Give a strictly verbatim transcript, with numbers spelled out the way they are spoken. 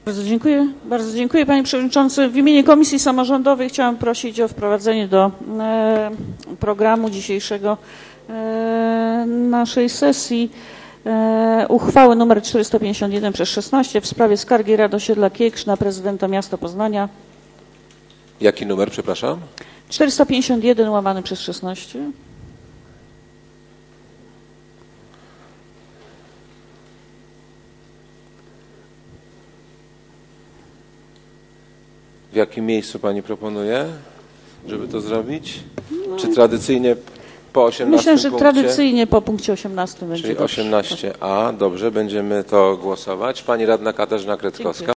Bardzo dziękuję. Bardzo dziękuję, panie przewodniczący. W imieniu Komisji Samorządowej chciałam prosić o wprowadzenie do e, programu dzisiejszego e, naszej sesji e, uchwały nr czterysta pięćdziesiąt jeden przez szesnaście w sprawie skargi Rady Osiedla Kiekrzna na prezydenta miasta Poznania. Jaki numer, przepraszam? czterysta pięćdziesiąt jeden łamany przez szesnaście. W jakim miejscu pani proponuje, żeby to zrobić? No. Czy tradycyjnie po osiemnastym Myślę, że punkcie? tradycyjnie po punkcie osiemnastym będzie. Czyli osiemnaście a, dobrze, będziemy to głosować. Pani radna Katarzyna Kretkowska. Dziękuję.